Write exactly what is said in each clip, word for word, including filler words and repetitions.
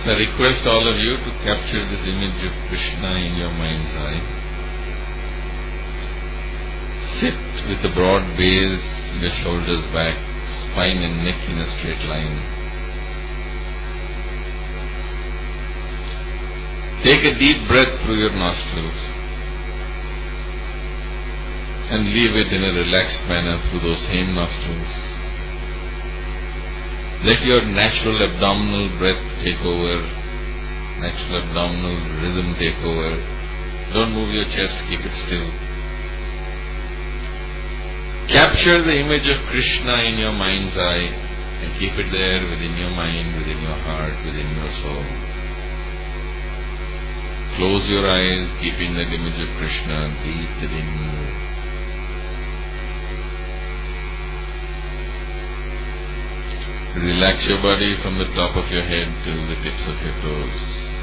So I request all of you to capture this image of Krishna in your mind's eye. Sit with the broad base, your shoulders back, spine and neck in a straight line. Take a deep breath through your nostrils and leave it in a relaxed manner through those same nostrils. Let your natural abdominal breath take over, natural abdominal rhythm take over. Don't move your chest, keep it still. Capture the image of Krishna in your mind's eye and keep it there within your mind, within your heart, within your soul. Close your eyes, keeping that image of Krishna deep within you. Relax your body from the top of your head to the tips of your toes.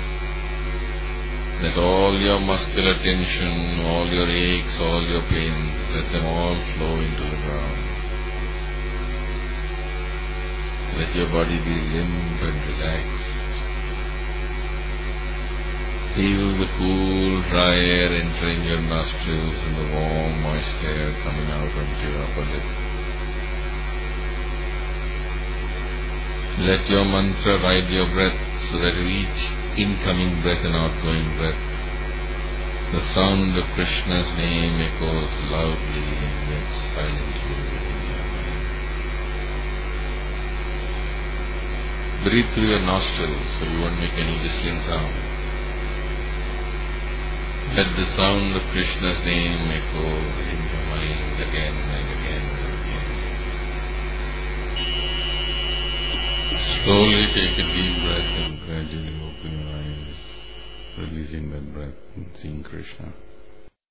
Let all your muscular tension, all your aches, all your pains, let them all flow into the ground. Let your body be limp and relaxed. Feel the cool, dry air entering your nostrils and the warm, moist air coming out onto your upper lip. Let your mantra ride your breath so that with each incoming breath and outgoing breath, the sound of Krishna's name echoes loudly and yet silently within your mind. Breathe through your nostrils so you won't make any whistling sound. Let the sound of Krishna's name echo within your mind again and again and again. Slowly take a deep breath and gradually open your eyes, releasing that breath and seeing Krishna.